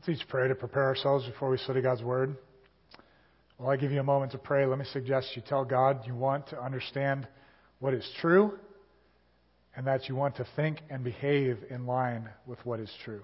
Let's each pray to prepare ourselves before we study God's Word. While I give you a moment to pray, let me suggest you tell God you want to understand what is true and that you want to think and behave in line with what is true.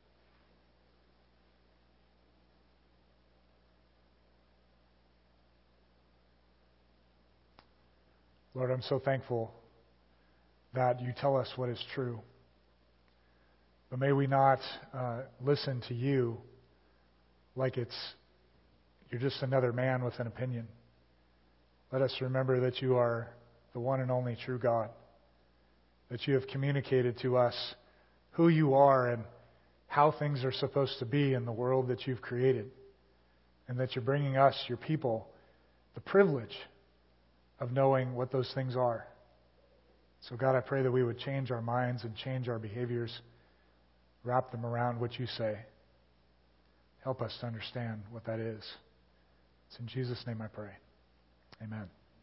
Lord, I'm so thankful that you tell us what is true. But may we not listen to you like you're just another man with an opinion. Let us remember that you are the one and only true God, that you have communicated to us who you are and how things are supposed to be in the world that you've created, and that you're bringing us, your people, the privilege of knowing what those things are. So God, I pray that we would change our minds and change our behaviors, wrap them around what you say. Help us to understand what that is. It's in Jesus' name I pray. Amen.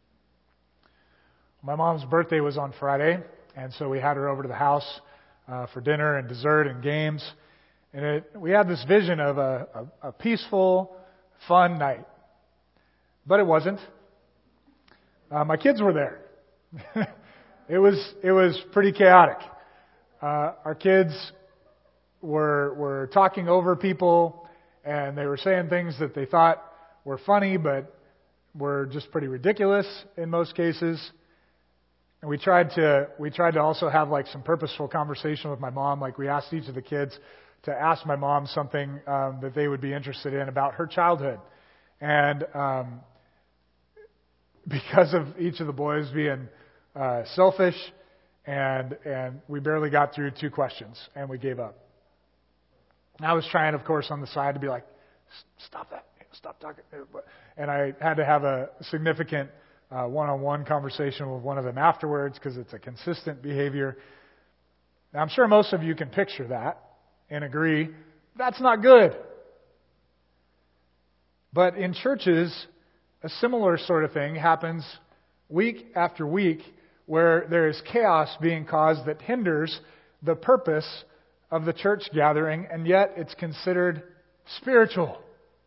My mom's birthday was on Friday, and so we had her over to the house for dinner and dessert and games. And we had this vision of a peaceful, fun night. But it wasn't. My kids were there. It was pretty chaotic. Our kids were talking over people, and they were saying things that they thought were funny, but were just pretty ridiculous in most cases. And we tried to also have like some purposeful conversation with my mom. Like we asked each of the kids to ask my mom something that they would be interested in about her childhood. And because of each of the boys being selfish, and we barely got through 2 questions, and we gave up. And I was trying, of course, on the side to be like, stop that, stop talking. And I had to have a significant one-on-one conversation with one of them afterwards because it's a consistent behavior. Now, I'm sure most of you can picture that and agree that's not good. But in churches, a similar sort of thing happens week after week where there is chaos being caused that hinders the purpose of the church gathering, and yet it's considered spiritual.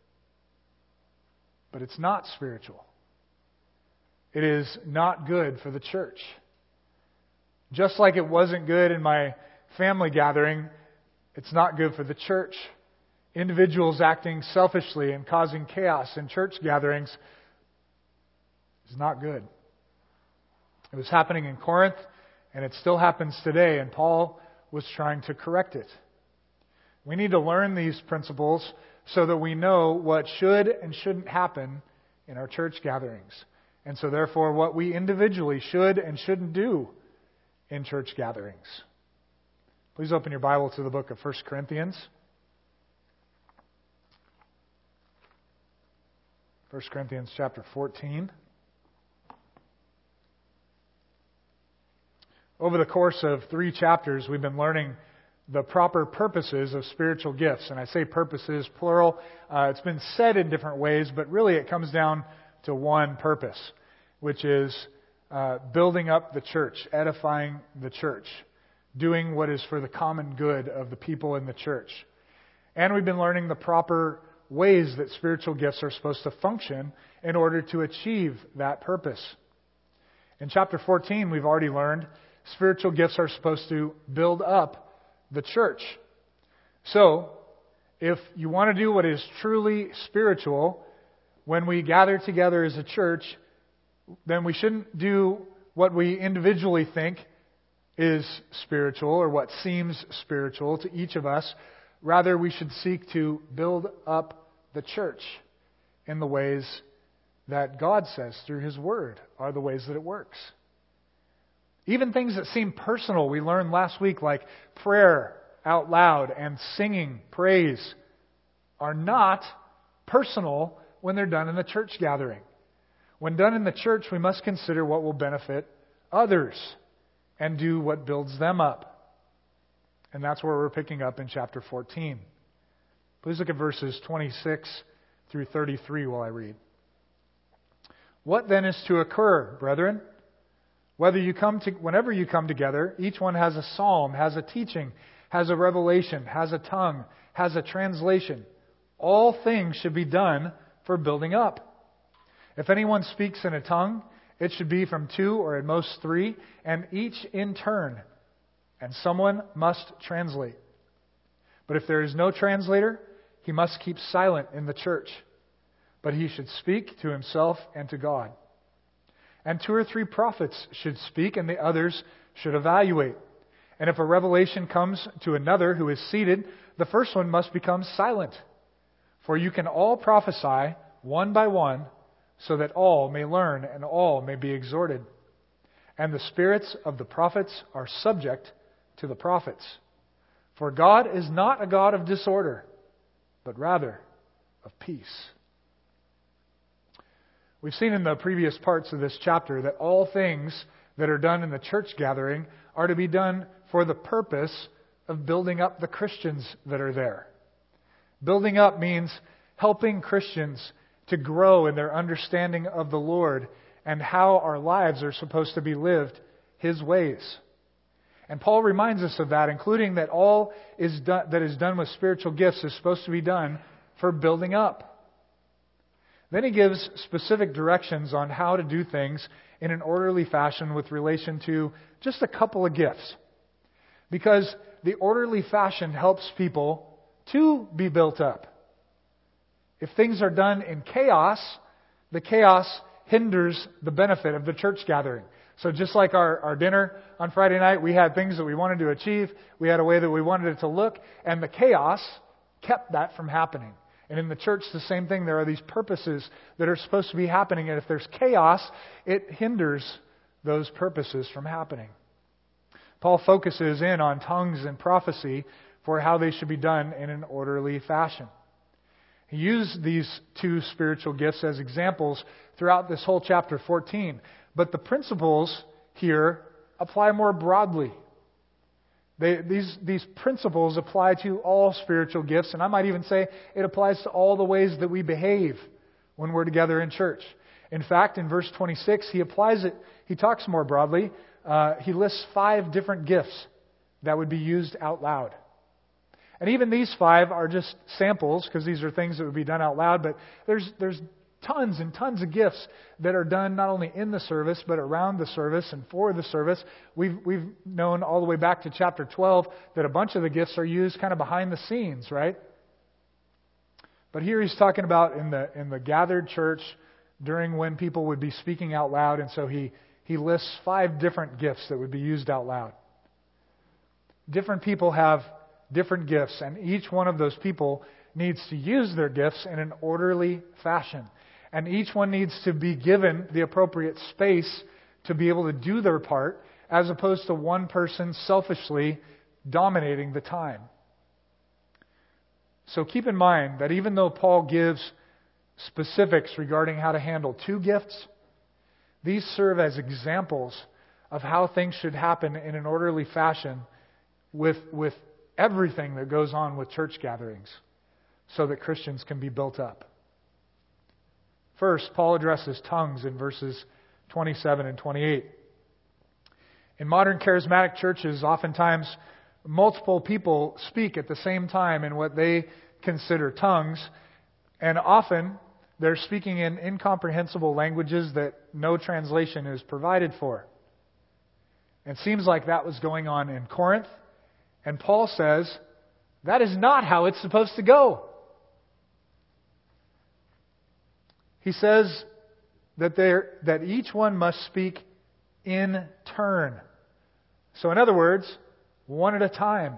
But it's not spiritual. It is not good for the church. Just like it wasn't good in my family gathering, it's not good for the church. Individuals acting selfishly and causing chaos in church gatherings is not good. It was happening in Corinth, and it still happens today, and Paul was trying to correct it. We need to learn these principles so that we know what should and shouldn't happen in our church gatherings. And so therefore what we individually should and shouldn't do in church gatherings. Please open your Bible to the book of 1 Corinthians. 1 Corinthians chapter 14. Over the course of 3 chapters, we've been learning the proper purposes of spiritual gifts. And I say purposes, plural. It's been said in different ways, but really it comes down to one purpose, which is building up the church, edifying the church, doing what is for the common good of the people in the church. And we've been learning the proper ways that spiritual gifts are supposed to function in order to achieve that purpose. In chapter 14, we've already learned spiritual gifts are supposed to build up the church. So, if you want to do what is truly spiritual, when we gather together as a church, then we shouldn't do what we individually think is spiritual or what seems spiritual to each of us. Rather, we should seek to build up the church in the ways that God says through His Word are the ways that it works. Even things that seem personal, we learned last week, like prayer out loud and singing praise, are not personal when they're done in the church gathering. When done in the church, we must consider what will benefit others and do what builds them up. And that's where we're picking up in chapter 14. Please look at verses 26 through 33 while I read. What then is to occur, brethren? Whenever you come together, each one has a psalm, has a teaching, has a revelation, has a tongue, has a translation. All things should be done for building up. If anyone speaks in a tongue, it should be from 2 or at most 3, and each in turn, and someone must translate. But if there is no translator, he must keep silent in the church. But he should speak to himself and to God. And 2 or 3 prophets should speak, and the others should evaluate. And if a revelation comes to another who is seated, the first one must become silent. For you can all prophesy one by one, so that all may learn and all may be exhorted. And the spirits of the prophets are subject to the prophets. For God is not a God of disorder, but rather of peace. We've seen in the previous parts of this chapter that all things that are done in the church gathering are to be done for the purpose of building up the Christians that are there. Building up means helping Christians to grow in their understanding of the Lord and how our lives are supposed to be lived His ways. And Paul reminds us of that, including that all that is done with spiritual gifts is supposed to be done for building up. Then he gives specific directions on how to do things in an orderly fashion with relation to just a couple of gifts. Because the orderly fashion helps people to be built up. If things are done in chaos, the chaos hinders the benefit of the church gathering. So just like our dinner on Friday night, we had things that we wanted to achieve. We had a way that we wanted it to look. And the chaos kept that from happening. And in the church, the same thing. There are these purposes that are supposed to be happening. And if there's chaos, it hinders those purposes from happening. Paul focuses in on tongues and prophecy for how they should be done in an orderly fashion. He used these 2 spiritual gifts as examples throughout this whole chapter 14. But the principles here apply more broadly. These principles apply to all spiritual gifts, and I might even say it applies to all the ways that we behave when we're together in church. In fact, in verse 26, he applies it, he talks more broadly. He lists 5 different gifts that would be used out loud. And even these 5 are just samples, because these are things that would be done out loud, but there's tons and tons of gifts that are done not only in the service, but around the service and for the service. We've known all the way back to chapter 12 that a bunch of the gifts are used kind of behind the scenes, right? But here he's talking about in the gathered church during when people would be speaking out loud, and so he lists 5 different gifts that would be used out loud. Different people have different gifts, and each one of those people needs to use their gifts in an orderly fashion. And each one needs to be given the appropriate space to be able to do their part, as opposed to one person selfishly dominating the time. So keep in mind that even though Paul gives specifics regarding how to handle 2 gifts, these serve as examples of how things should happen in an orderly fashion with everything that goes on with church gatherings, so that Christians can be built up. First, Paul addresses tongues in verses 27 and 28. In modern charismatic churches, oftentimes multiple people speak at the same time in what they consider tongues, and often they're speaking in incomprehensible languages that no translation is provided for. It seems like that was going on in Corinth, and Paul says that is not how it's supposed to go. He says that each one must speak in turn. So in other words, one at a time.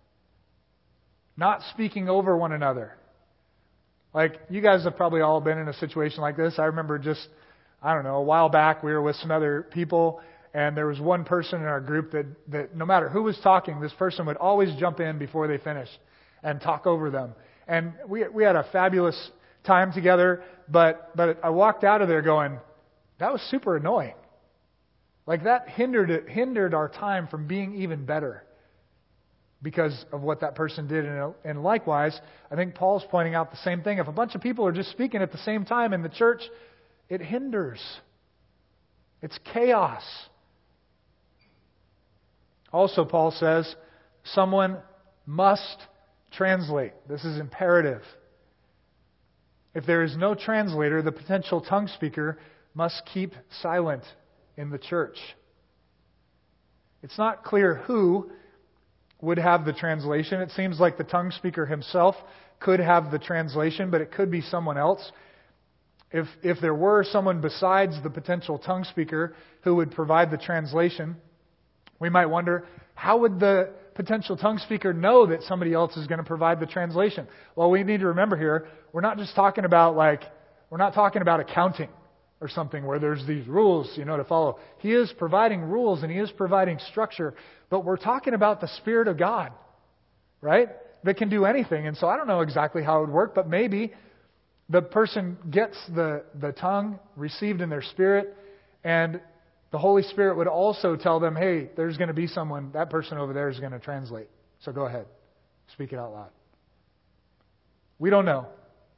Not speaking over one another. Like, you guys have probably all been in a situation like this. I remember a while back we were with some other people, and there was one person in our group that no matter who was talking, this person would always jump in before they finished and talk over them. And we had a fabulous time together, but I walked out of there going, that was super annoying. Like, that hindered our time from being even better because of what that person did. And likewise, I think Paul's pointing out the same thing. If a bunch of people are just speaking at the same time in the church, it hinders. It's chaos. Also, Paul says, someone must translate. This is imperative. If there is no translator, the potential tongue speaker must keep silent in the church. It's not clear who would have the translation. It seems like the tongue speaker himself could have the translation, but it could be someone else. If there were someone besides the potential tongue speaker who would provide the translation, we might wonder, how would the potential tongue speaker know that somebody else is going to provide the translation? Well, we need to remember here, we're not talking about accounting or something where there's these rules, to follow. He is providing rules and He is providing structure, but we're talking about the Spirit of God, right? That can do anything. And so I don't know exactly how it would work, but maybe the person gets the tongue received in their spirit, and the Holy Spirit would also tell them, hey, there's going to be someone, that person over there is going to translate. So go ahead, speak it out loud. We don't know.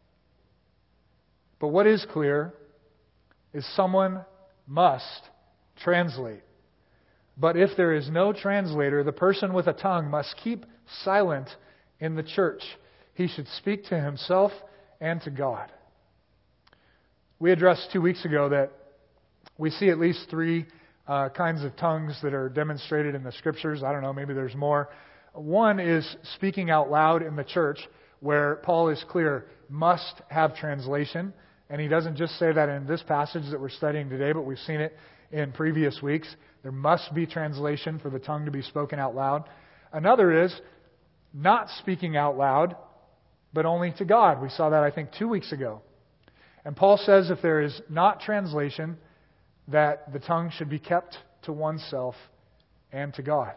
But what is clear is someone must translate. But if there is no translator, the person with a tongue must keep silent in the church. He should speak to himself and to God. We addressed 2 weeks ago that we see at least 3 kinds of tongues that are demonstrated in the Scriptures. I don't know, maybe there's more. One is speaking out loud in the church, where Paul is clear, must have translation. And he doesn't just say that in this passage that we're studying today, but we've seen it in previous weeks. There must be translation for the tongue to be spoken out loud. Another is not speaking out loud, but only to God. We saw that, I think, 2 weeks ago. And Paul says if there is not translation, that the tongue should be kept to oneself and to God.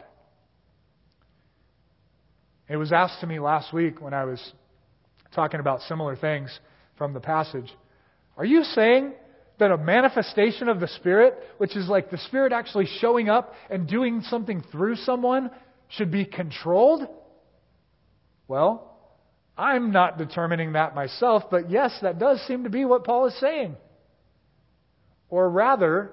It was asked to me last week when I was talking about similar things from the passage, are you saying that a manifestation of the Spirit, which is like the Spirit actually showing up and doing something through someone, should be controlled? Well, I'm not determining that myself, but yes, that does seem to be what Paul is saying. Or rather,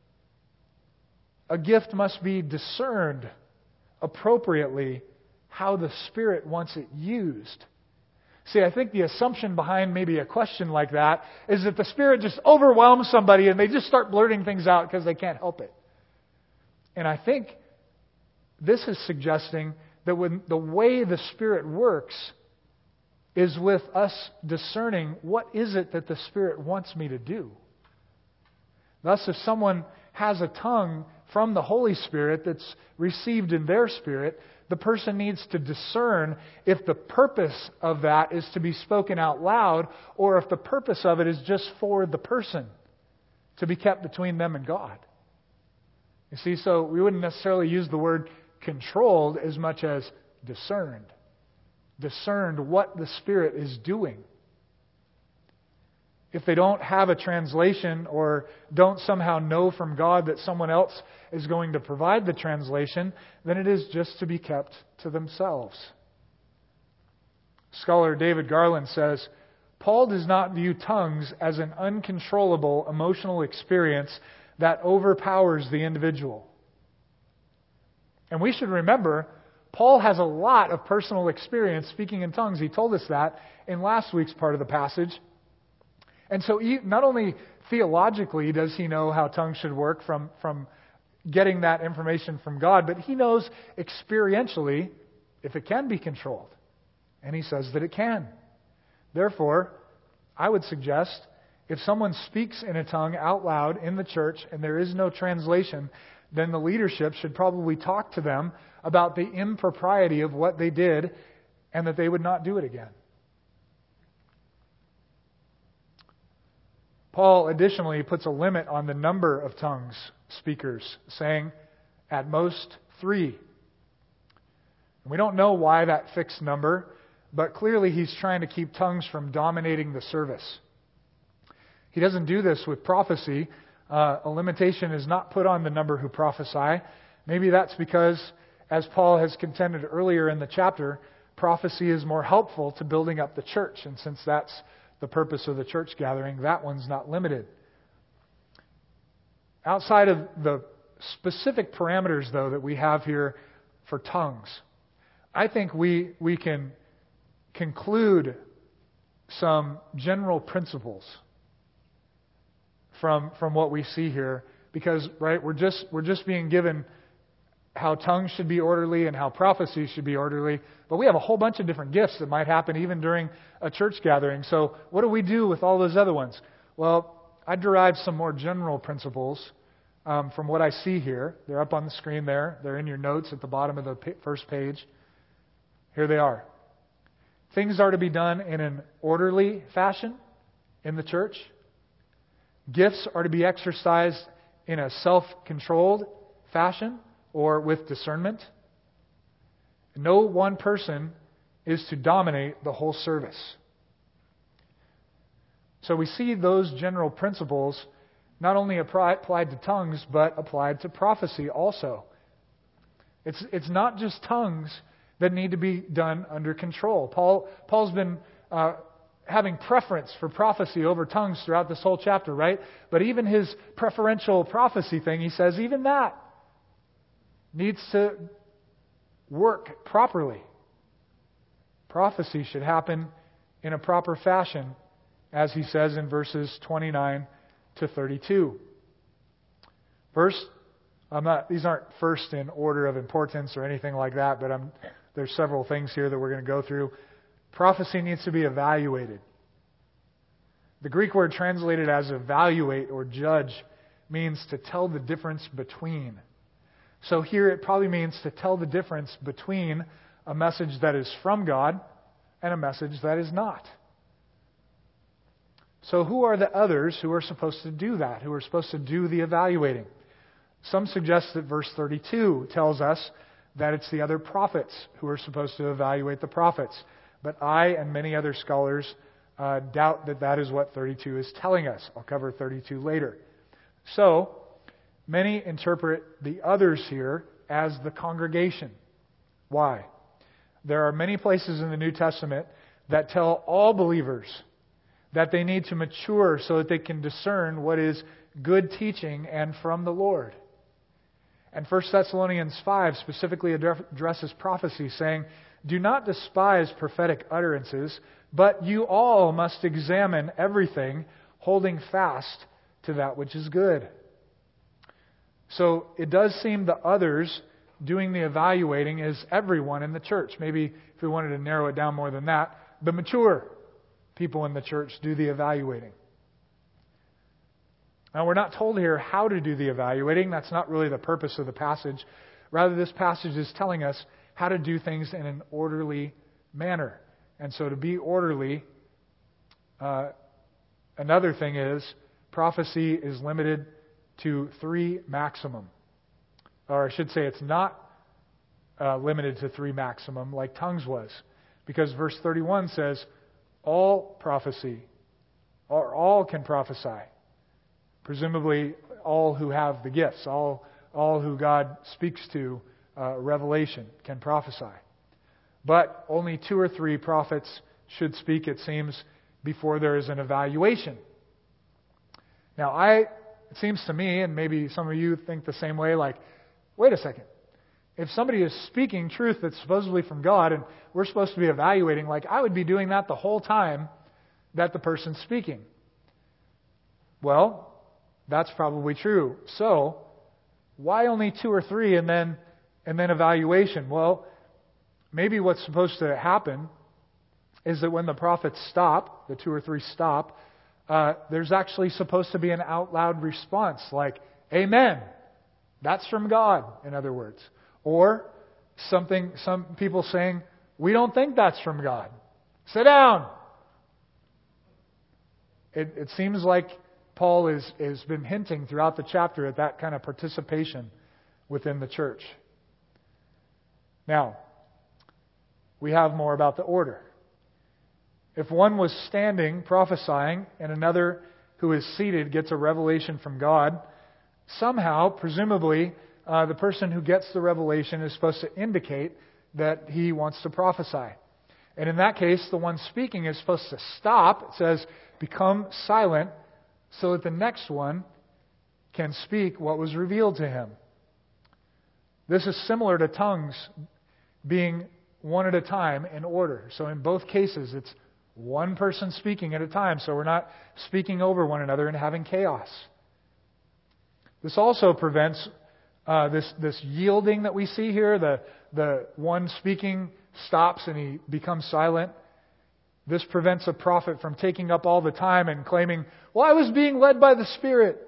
a gift must be discerned appropriately how the Spirit wants it used. See, I think the assumption behind maybe a question like that is that the Spirit just overwhelms somebody and they just start blurting things out because they can't help it. And I think this is suggesting that when the way the Spirit works is with us discerning what is it that the Spirit wants me to do. Thus, if someone has a tongue from the Holy Spirit that's received in their spirit, the person needs to discern if the purpose of that is to be spoken out loud or if the purpose of it is just for the person to be kept between them and God. You see, so we wouldn't necessarily use the word controlled as much as discerned. Discerned what the Spirit is doing. If they don't have a translation or don't somehow know from God that someone else is going to provide the translation, then it is just to be kept to themselves. Scholar David Garland says, Paul does not view tongues as an uncontrollable emotional experience that overpowers the individual. And we should remember, Paul has a lot of personal experience speaking in tongues. He told us that in last week's part of the passage. And so not only theologically does he know how tongues should work from getting that information from God, but he knows experientially if it can be controlled. And he says that it can. Therefore, I would suggest if someone speaks in a tongue out loud in the church and there is no translation, then the leadership should probably talk to them about the impropriety of what they did and that they would not do it again. Paul additionally puts a limit on the number of tongues speakers, saying at most 3. And we don't know why that fixed number, but clearly he's trying to keep tongues from dominating the service. He doesn't do this with prophecy. A limitation is not put on the number who prophesy. Maybe that's because, as Paul has contended earlier in the chapter, prophecy is more helpful to building up the church. And since that's the purpose of the church gathering, that one's not limited. Outside of the specific parameters, though, that we have here for tongues, I think we can conclude some general principles from what we see here, because right, we're just being given how tongues should be orderly and how prophecy should be orderly, but we have a whole bunch of different gifts that might happen even during a church gathering. So what do we do with all those other ones? Well, I derived some more general principles from what I see here. They're up on the screen there. They're in your notes at the bottom of the first page. Here they are. Things are to be done in an orderly fashion in the church. Gifts are to be exercised in a self-controlled fashion or with discernment. No one person is to dominate the whole service. So we see those general principles not only applied to tongues, but applied to prophecy also. It's not just tongues that need to be done under control. Paul's been having preference for prophecy over tongues throughout this whole chapter, right? But even his preferential prophecy thing, he says, even that needs to work properly. Prophecy should happen in a proper fashion, as he says in verses 29 to 32. First, these aren't first in order of importance or anything like that, but there's several things here that we're going to go through. Prophecy needs to be evaluated. The Greek word translated as evaluate or judge means to tell the difference between. So here it probably means to tell the difference between a message that is from God and a message that is not. So who are the others who are supposed to do that, who are supposed to do the evaluating? Some suggest that verse 32 tells us that it's the other prophets who are supposed to evaluate the prophets. But I and many other scholars doubt that that is what 32 is telling us. I'll cover 32 later. So, many interpret the others here as the congregation. Why? There are many places in the New Testament that tell all believers that they need to mature so that they can discern what is good teaching and from the Lord. And 1 Thessalonians 5 specifically addresses prophecy, saying, "Do not despise prophetic utterances, but you all must examine everything, holding fast to that which is good." So it does seem the others doing the evaluating is everyone in the church. Maybe if we wanted to narrow it down more than that, the mature people in the church do the evaluating. Now, we're not told here how to do the evaluating. That's not really the purpose of the passage. Rather, this passage is telling us how to do things in an orderly manner. And so to be orderly, another thing is prophecy is limited to 3 maximum. Or I should say it's not limited to 3 maximum like tongues was. Because verse 31 says, all prophecy, or all can prophesy. Presumably all who have the gifts, all who God speaks to revelation can prophesy. But only 2 or 3 prophets should speak, it seems, before there is an evaluation. Now, it seems to me, and maybe some of you think the same way, like, wait a second. If somebody is speaking truth that's supposedly from God and we're supposed to be evaluating, like, I would be doing that the whole time that the person's speaking. Well, that's probably true. So, why only 2 or 3 and then evaluation? Well, maybe what's supposed to happen is that when the prophets stop, the 2 or 3 stop, there's actually supposed to be an out loud response like, Amen. That's from God, in other words. Or some people saying, we don't think that's from God. Sit down. It seems like Paul has been hinting throughout the chapter at that kind of participation within the church. Now, we have more about the order. If one was standing prophesying and another who is seated gets a revelation from God, somehow, presumably, the person who gets the revelation is supposed to indicate that he wants to prophesy. And in that case, the one speaking is supposed to stop. It says, become silent so that the next one can speak what was revealed to him. This is similar to tongues being one at a time in order. So in both cases, it's one person speaking at a time, so we're not speaking over one another and having chaos. This also prevents this yielding that we see here. The one speaking stops and he becomes silent. This prevents a prophet from taking up all the time and claiming, well, I was being led by the Spirit.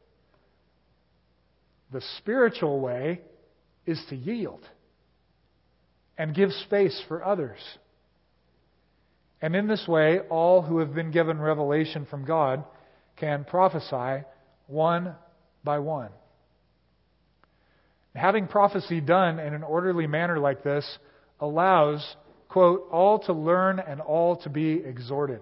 The spiritual way is to yield and give space for others. And in this way, all who have been given revelation from God can prophesy one by one. Having prophecy done in an orderly manner like this allows, quote, all to learn and all to be exhorted.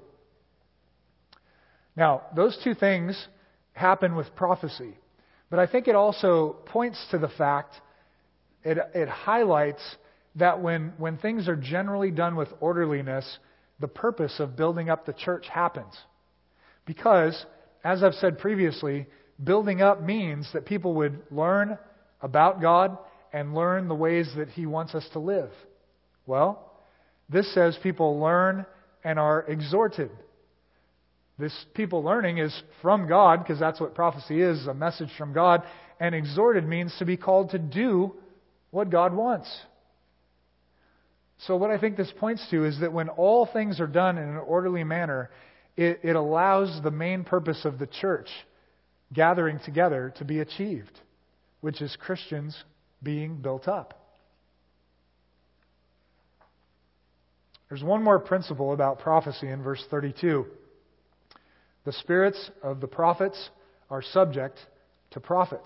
Now, those two things happen with prophecy. But I think it also points to the fact, it highlights that when things are generally done with orderliness, the purpose of building up the church happens. Because, as I've said previously, building up means that people would learn about God and learn the ways that He wants us to live. Well, this says people learn and are exhorted. This people learning is from God, because that's what prophecy is, a message from God. And exhorted means to be called to do what God wants. So what I think this points to is that when all things are done in an orderly manner, it allows the main purpose of the church gathering together to be achieved, which is Christians being built up. There's one more principle about prophecy in verse 32. The spirits of the prophets are subject to prophets.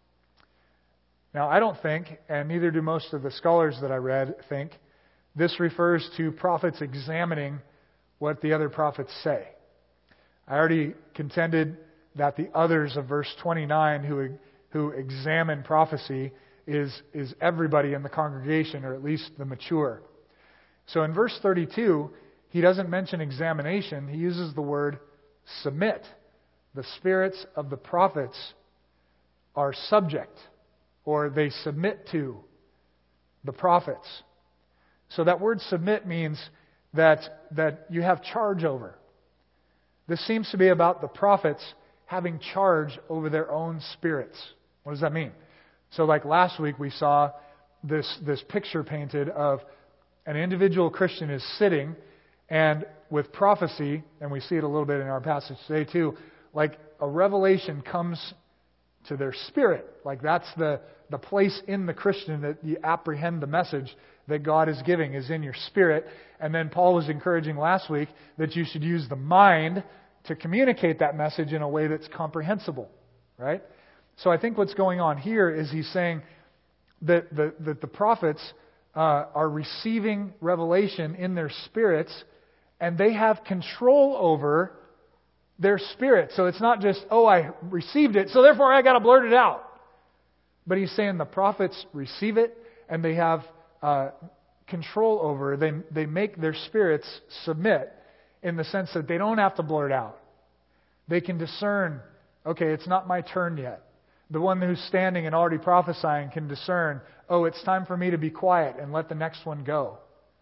Now, I don't think, and neither do most of the scholars that I read think, this refers to prophets examining what the other prophets say. I already contended that the others of verse 29 who examine prophecy is everybody in the congregation, or at least the mature. So in verse 32, he doesn't mention examination. He uses the word submit. The spirits of the prophets are subject, or they submit to the prophets. So that word submit means that you have charge over. This seems to be about the prophets having charge over their own spirits. What does that mean? So like last week we saw this picture painted of an individual Christian is sitting, and with prophecy, and we see it a little bit in our passage today too, like a revelation comes to their spirit. Like that's the place in the Christian that you apprehend the message that God is giving is in your spirit. And then Paul was encouraging last week that you should use the mind to communicate that message in a way that's comprehensible. Right? So I think what's going on here is he's saying that the prophets are receiving revelation in their spirits, and they have control over their spirit. So it's not just, oh, I received it, so therefore I got to blurt it out. But he's saying the prophets receive it, and they have control over it. They make their spirits submit in the sense that they don't have to blurt out. They can discern, okay, it's not my turn yet. The one who's standing and already prophesying can discern, oh, it's time for me to be quiet and let the next one go.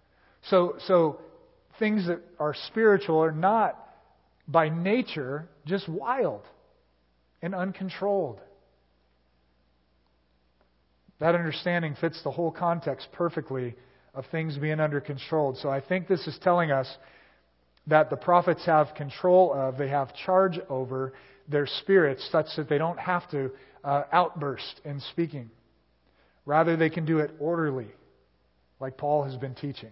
So things that are spiritual are not by nature just wild and uncontrolled. That understanding fits the whole context perfectly of things being under control. So I think this is telling us that the prophets have control of, they have charge over their spirits such that they don't have to outburst in speaking. Rather, they can do it orderly, like Paul has been teaching.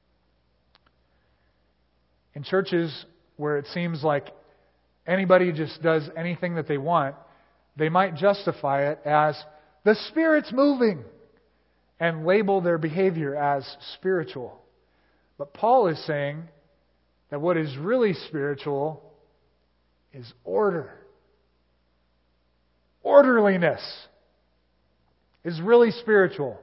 In churches where it seems like anybody just does anything that they want, they might justify it as the Spirit's moving and label their behavior as spiritual. But Paul is saying that what is really spiritual is order. Orderliness is really spiritual.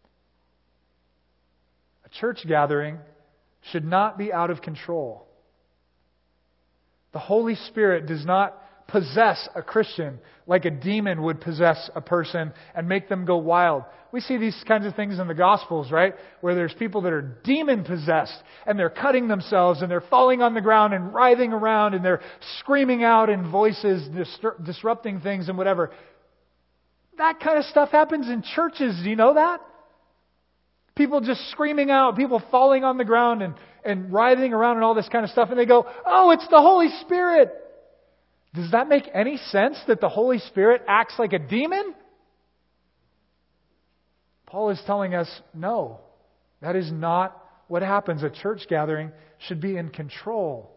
A church gathering should not be out of control. The Holy Spirit does not possess a Christian like a demon would possess a person and make them go wild. We see these kinds of things in the Gospels, right? Where there's people that are demon-possessed and they're cutting themselves and they're falling on the ground and writhing around and they're screaming out in voices, disrupting things and whatever. That kind of stuff happens in churches. Do you know that? People just screaming out, people falling on the ground and writhing around and all this kind of stuff. And they go, oh, it's the Holy Spirit. Does that make any sense that the Holy Spirit acts like a demon? Paul is telling us, no, that is not what happens. A church gathering should be in control.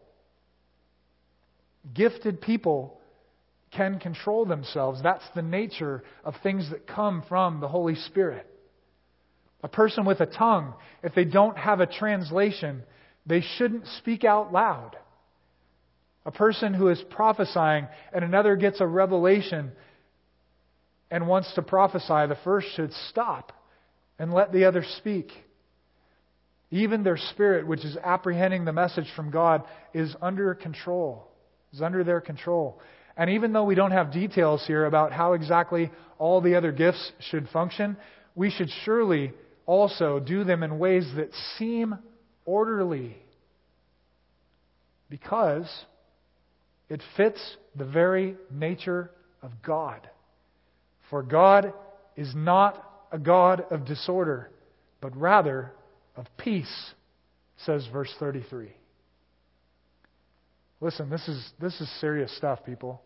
Gifted people can control themselves. That's the nature of things that come from the Holy Spirit. A person with a tongue, if they don't have a translation, they shouldn't speak out loud. A person who is prophesying and another gets a revelation and wants to prophesy, the first should stop and let the other speak. Even their spirit, which is apprehending the message from God, is under control, is under their control. And even though we don't have details here about how exactly all the other gifts should function, we should surely also do them in ways that seem orderly, because it fits the very nature of God. For God is not a God of disorder, but rather of peace, says verse 33. Listen, this is serious stuff, people.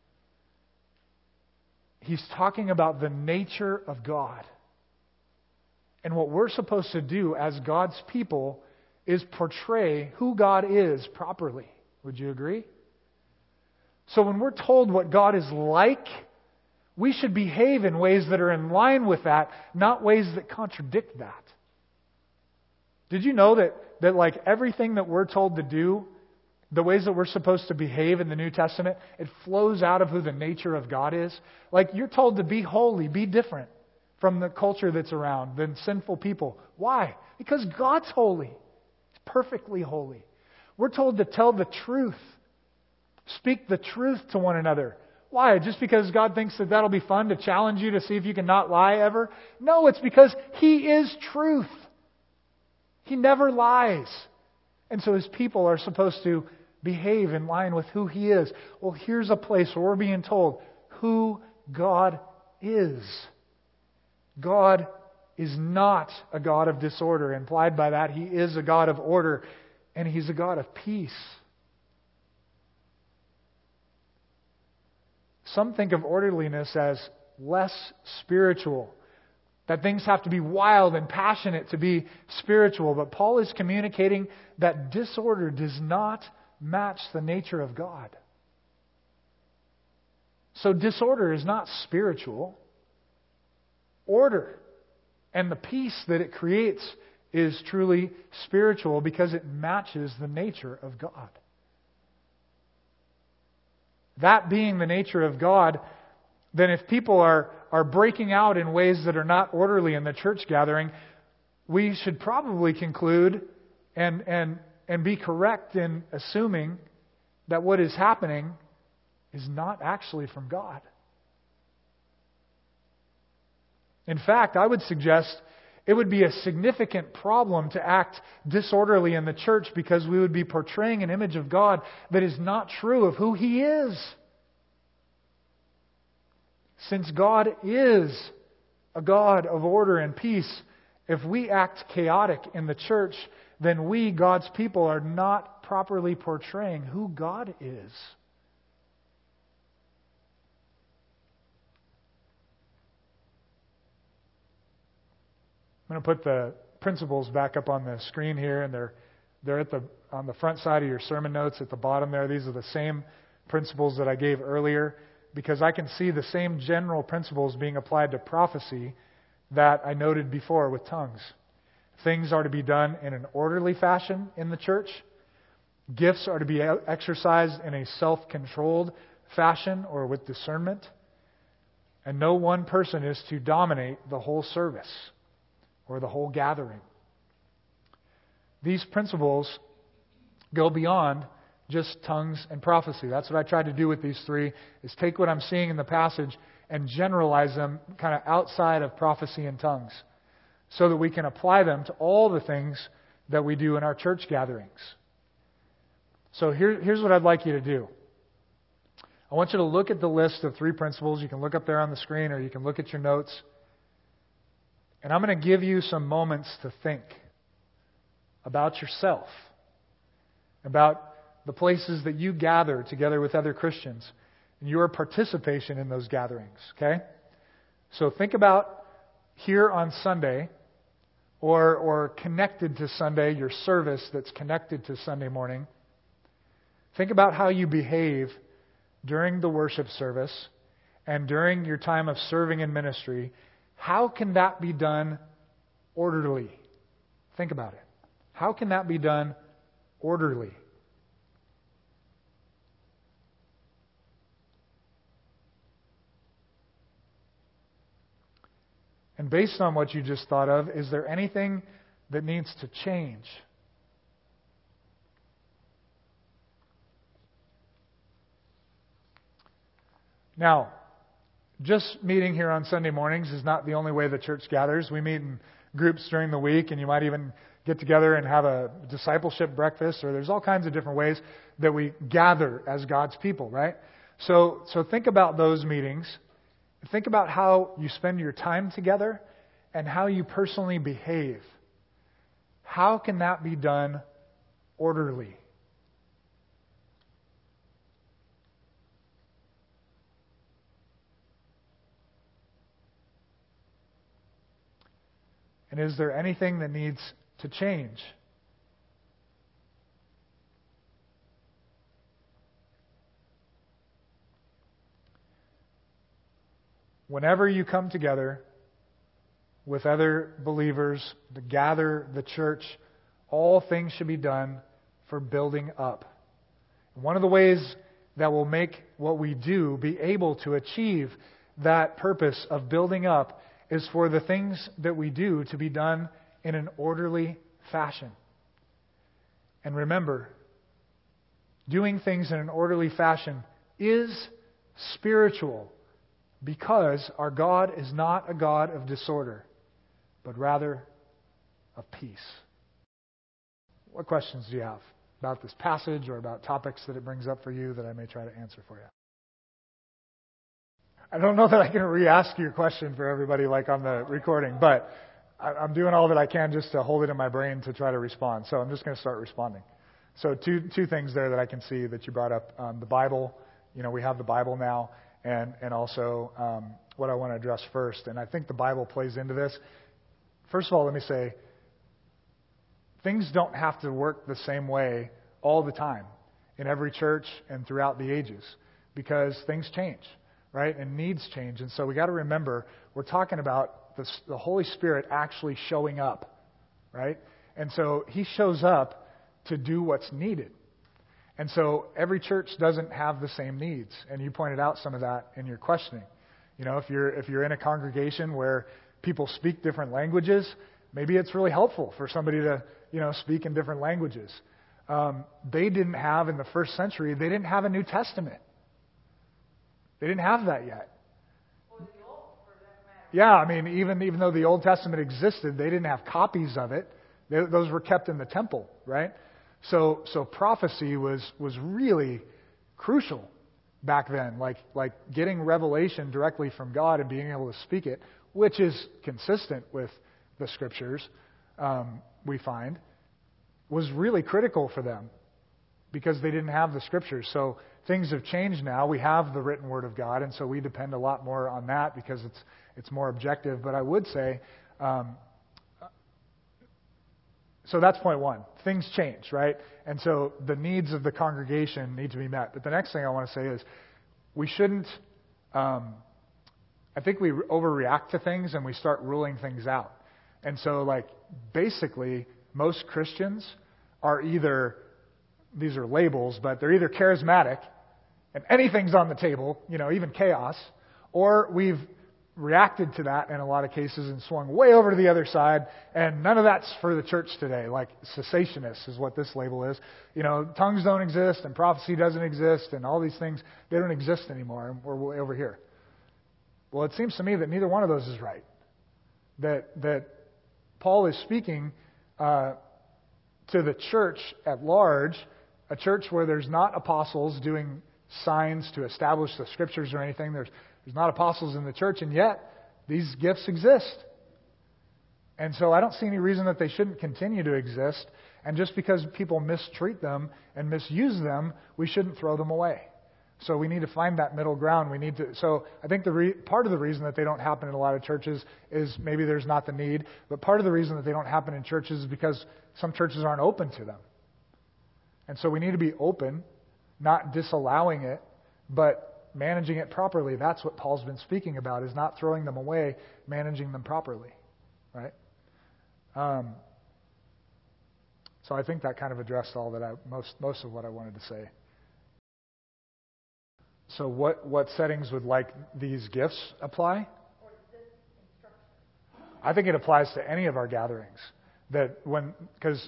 He's talking about the nature of God. And what we're supposed to do as God's people is portray who God is properly. Would you agree? So when we're told what God is like, we should behave in ways that are in line with that, not ways that contradict that. Did you know that like everything that we're told to do, the ways that we're supposed to behave in the New Testament, it flows out of who the nature of God is? Like you're told to be holy, be different from the culture that's around than sinful people. Why? Because God's holy. He's perfectly holy. We're told to tell the truth. Speak the truth to one another. Why? Just because God thinks that that'll be fun to challenge you to see if you can not lie ever? No, it's because He is truth. He never lies. And so His people are supposed to behave in line with who He is. Well, here's a place where we're being told who God is. God is not a God of disorder. Implied by that, He is a God of order, and He's a God of peace. Some think of orderliness as less spiritual, that things have to be wild and passionate to be spiritual. But Paul is communicating that disorder does not match the nature of God. So disorder is not spiritual. Order and the peace that it creates is truly spiritual because it matches the nature of God. That being the nature of God, then if people are breaking out in ways that are not orderly in the church gathering, we should probably conclude and be correct in assuming that what is happening is not actually from God. In fact, I would suggest it would be a significant problem to act disorderly in the church because we would be portraying an image of God that is not true of who He is. Since God is a God of order and peace, if we act chaotic in the church, then we, God's people, are not properly portraying who God is. I'm going to put the principles back up on the screen here, and they're on the front side of your sermon notes at the bottom there. These are the same principles that I gave earlier, because I can see the same general principles being applied to prophecy that I noted before with tongues. Things are to be done in an orderly fashion in the church. Gifts are to be exercised in a self-controlled fashion or with discernment. And no one person is to dominate the whole service or the whole gathering. These principles go beyond just tongues and prophecy. That's what I tried to do with these three, is take what I'm seeing in the passage and generalize them kind of outside of prophecy and tongues so that we can apply them to all the things that we do in our church gatherings. So here's what I'd like you to do. I want you to look at the list of 3 principles. You can look up there on the screen or you can look at your notes. And I'm going to give you some moments to think about yourself, about the places that you gather together with other Christians, and your participation in those gatherings, okay? So think about here on Sunday, or connected to Sunday, your service that's connected to Sunday morning. Think about how you behave during the worship service and during your time of serving in ministry. How can that be done orderly? Think about it. How can that be done orderly? And based on what you just thought of, is there anything that needs to change? Now, just meeting here on Sunday mornings is not the only way the church gathers. We meet in groups during the week, and you might even get together and have a discipleship breakfast, or there's all kinds of different ways that we gather as God's people, right? So think about those meetings. Think about how you spend your time together and how you personally behave. How can that be done orderly? And is there anything that needs to change? Whenever you come together with other believers to gather the church, all things should be done for building up. One of the ways that will make what we do be able to achieve that purpose of building up is for the things that we do to be done in an orderly fashion. And remember, doing things in an orderly fashion is spiritual, because our God is not a God of disorder, but rather of peace. What questions do you have about this passage or about topics that it brings up for you that I may try to answer for you? I don't know that I can re-ask your question for everybody like on the recording, but I'm doing all that I can just to hold it in my brain to try to respond. So I'm just going to start responding. So two things there that I can see that you brought up. The Bible, we have the Bible now. And also what I want to address first, and I think the Bible plays into this. First of all, let me say, things don't have to work the same way all the time in every church and throughout the ages, because things change, right? And needs change. And so we got to remember, we're talking about the Holy Spirit actually showing up, right? And so He shows up to do what's needed. And so every church doesn't have the same needs, and you pointed out some of that in your questioning. If you're in a congregation where people speak different languages, maybe it's really helpful for somebody to speak in different languages. They didn't have in the first century. They didn't have a New Testament. They didn't have that yet. Yeah, I mean, even though the Old Testament existed, they didn't have copies of it. Those were kept in the temple, right? So prophecy was really crucial back then, like getting revelation directly from God and being able to speak it, which is consistent with the Scriptures, we find, was really critical for them because they didn't have the Scriptures. So things have changed now. We have the written Word of God, and so we depend a lot more on that because it's more objective. But I would say, so that's point one. Things change, right? And so the needs of the congregation need to be met. But the next thing I want to say is we shouldn't, I think we overreact to things and we start ruling things out. And so basically most Christians are either, these are labels, but they're either charismatic and anything's on the table, even chaos, or we've reacted to that in a lot of cases and swung way over to the other side, and none of that's for the church today. Like cessationists is what this label is. Tongues don't exist, and prophecy doesn't exist, and all these things, they don't exist anymore, and we're way over here. Well, it seems to me that neither one of those is right. That Paul is speaking to the church at large, a church where there's not apostles doing signs to establish the scriptures or anything. There's not apostles in the church, and yet these gifts exist. And so I don't see any reason that they shouldn't continue to exist. And just because people mistreat them and misuse them, we shouldn't throw them away. So we need to find that middle ground. So I think part of the reason that they don't happen in a lot of churches is maybe there's not the need, but part of the reason that they don't happen in churches is because some churches aren't open to them. And so we need to be open, not disallowing it, but managing it properly. That's what Paul's been speaking about, is not throwing them away, managing them properly. Right? So I think that kind of addressed all that most of what I wanted to say. So what settings would these gifts apply? I think it applies to any of our gatherings. Because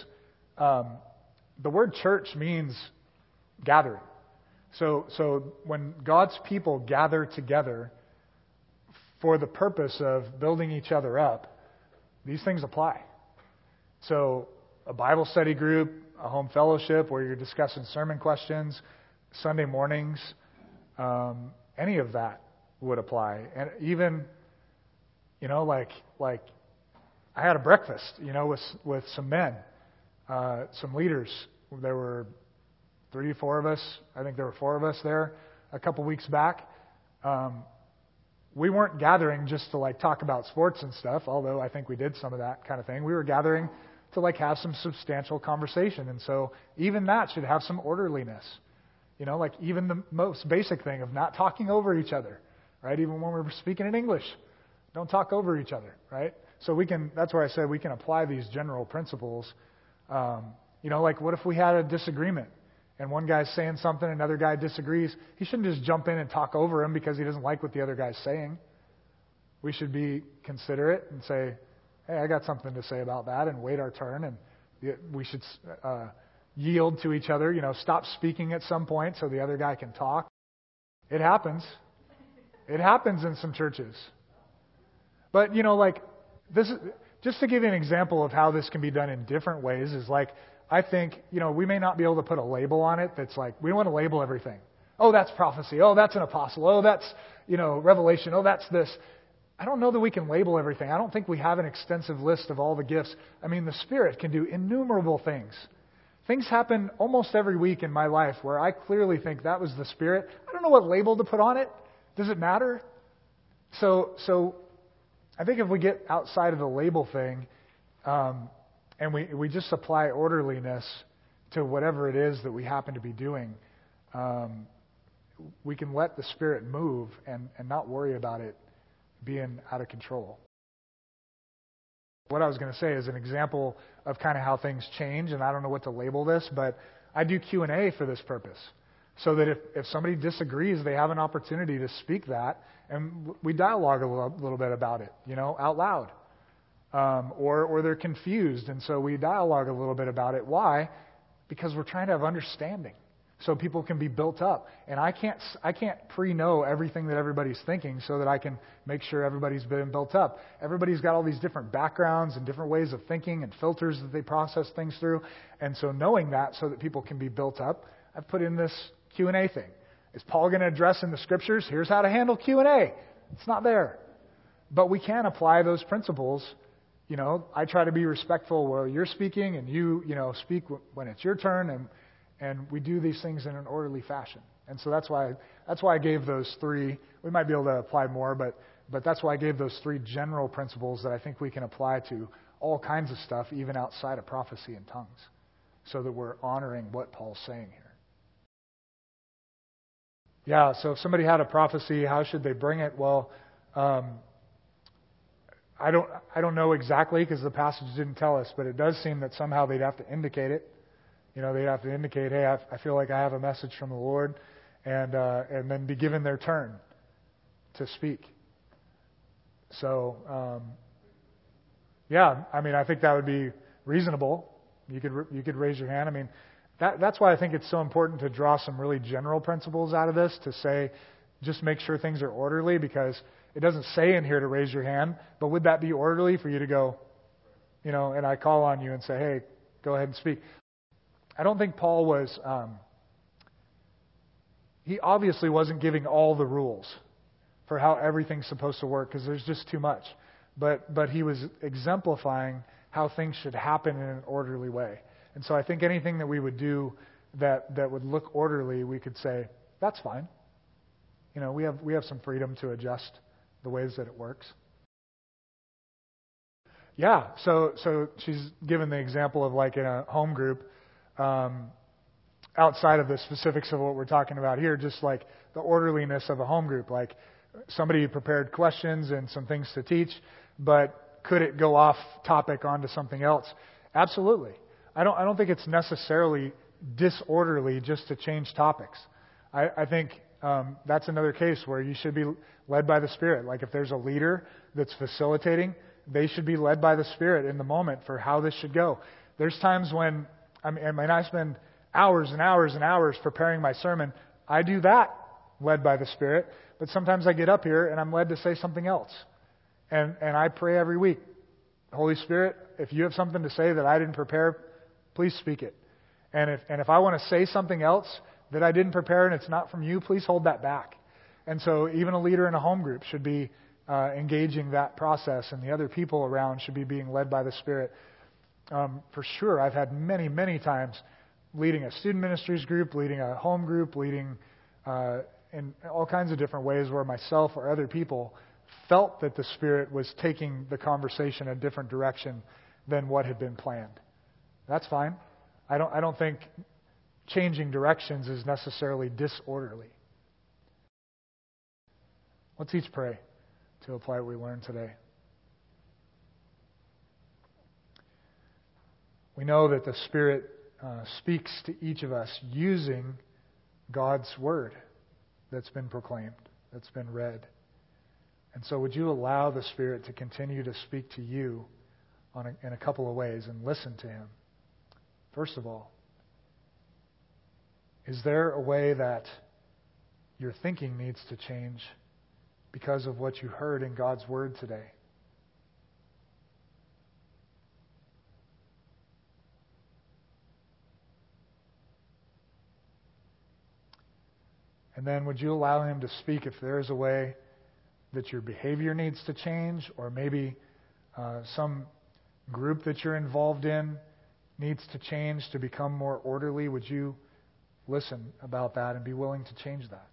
the word church means gathering. So when God's people gather together for the purpose of building each other up, these things apply. So a Bible study group, a home fellowship where you're discussing sermon questions, Sunday mornings, any of that would apply. And even, like I had a breakfast, with some men, some leaders. There were 3 or 4 of us. I think there were 4 of us there a couple weeks back. We weren't gathering just to talk about sports and stuff, although I think we did some of that kind of thing. We were gathering to have some substantial conversation. And so even that should have some orderliness. Even the most basic thing of not talking over each other, right? Even when we're speaking in English, don't talk over each other, right? So that's where I said we can apply these general principles. What if we had a disagreement and one guy's saying something, another guy disagrees? He shouldn't just jump in and talk over him because he doesn't like what the other guy's saying. We should be considerate and say, hey, I got something to say about that, and wait our turn. And we should yield to each other, stop speaking at some point so the other guy can talk. It happens. It happens in some churches. But, this is, just to give you an example of how this can be done in different ways, is I think, we may not be able to put a label on it that's we don't want to label everything. Oh, that's prophecy. Oh, that's an apostle. Oh, that's, revelation. Oh, that's this. I don't know that we can label everything. I don't think we have an extensive list of all the gifts. I mean, the Spirit can do innumerable things. Things happen almost every week in my life where I clearly think that was the Spirit. I don't know what label to put on it. Does it matter? So I think if we get outside of the label thing, and we just apply orderliness to whatever it is that we happen to be doing, we can let the Spirit move and not worry about it being out of control. What I was going to say is an example of kind of how things change, and I don't know what to label this, but I do Q&A for this purpose. So that if somebody disagrees, they have an opportunity to speak that, and we dialogue a little bit about it, out loud. Or they're confused, and so we dialogue a little bit about it. Why? Because we're trying to have understanding, so people can be built up. And I can't pre-know everything that everybody's thinking, so that I can make sure everybody's been built up. Everybody's got all these different backgrounds and different ways of thinking and filters that they process things through. And so knowing that, so that people can be built up, I've put in this Q&A thing. Is Paul going to address in the Scriptures, here's how to handle Q&A? It's not there. But we can apply those principles. I try to be respectful where you're speaking, and you speak when it's your turn, and we do these things in an orderly fashion. And so that's why I gave those 3. We might be able to apply more, but that's why I gave those 3 general principles that I think we can apply to all kinds of stuff, even outside of prophecy and tongues, so that we're honoring what Paul's saying here. Yeah, so if somebody had a prophecy, how should they bring it? Well, I don't know exactly, because the passage didn't tell us, but it does seem that somehow they'd have to indicate it. They'd have to indicate, hey, I feel like I have a message from the Lord, and then be given their turn to speak. So, yeah, I mean, I think that would be reasonable. You could raise your hand. I mean, that's why I think it's so important to draw some really general principles out of this, to say, just make sure things are orderly, because it doesn't say in here to raise your hand, but would that be orderly for you to go, and I call on you and say, hey, go ahead and speak. I don't think Paul was, he obviously wasn't giving all the rules for how everything's supposed to work, because there's just too much. But he was exemplifying how things should happen in an orderly way. And so I think anything that we would do that would look orderly, we could say, that's fine. We have some freedom to adjust the ways that it works. Yeah, so she's given the example of like in a home group, outside of the specifics of what we're talking about here, just like the orderliness of a home group. Like somebody prepared questions and some things to teach, but could it go off topic onto something else? Absolutely. I don't think it's necessarily disorderly just to change topics. I think that's another case where you should be led by the Spirit. Like if there's a leader that's facilitating, they should be led by the Spirit in the moment for how this should go. There's times when I spend hours and hours and hours preparing my sermon. I do that led by the Spirit, but sometimes I get up here and I'm led to say something else. And I pray every week, Holy Spirit, if you have something to say that I didn't prepare, please speak it. And if I want to say something else that I didn't prepare and it's not from you, please hold that back. And so even a leader in a home group should be engaging that process, and the other people around should be being led by the Spirit. For sure, I've had many, many times leading a student ministries group, leading a home group, leading in all kinds of different ways where myself or other people felt that the Spirit was taking the conversation a different direction than what had been planned. That's fine. I don't think changing directions is necessarily disorderly. Let's each pray to apply what we learned today. We know that the Spirit speaks to each of us using God's Word that's been proclaimed, that's been read. And so would you allow the Spirit to continue to speak to you in a couple of ways and listen to Him? First of all, is there a way that your thinking needs to change because of what you heard in God's Word today? And then would you allow Him to speak if there is a way that your behavior needs to change, or maybe some group that you're involved in needs to change to become more orderly? Would you listen about that and be willing to change that?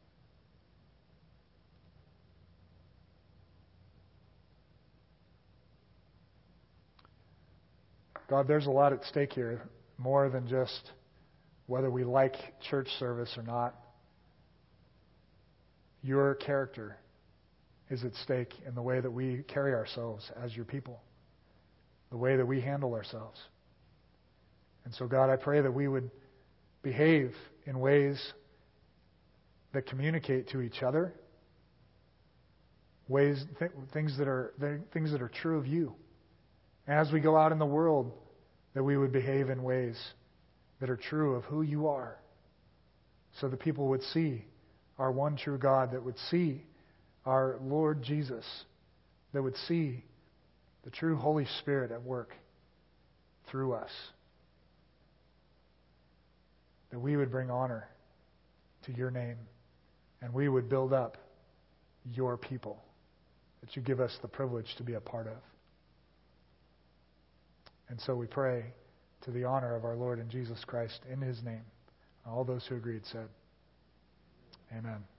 God, there's a lot at stake here, more than just whether we like church service or not. Your character is at stake in the way that we carry ourselves as your people, the way that we handle ourselves. And so, God, I pray that we would behave in ways that communicate to each other, things that are true of you. And as we go out in the world, that we would behave in ways that are true of who you are, so that people would see our one true God, that would see our Lord Jesus, that would see the true Holy Spirit at work through us, that we would bring honor to your name, and we would build up your people that you give us the privilege to be a part of. And so we pray to the honor of our Lord and Jesus Christ in His name. All those who agreed said, Amen.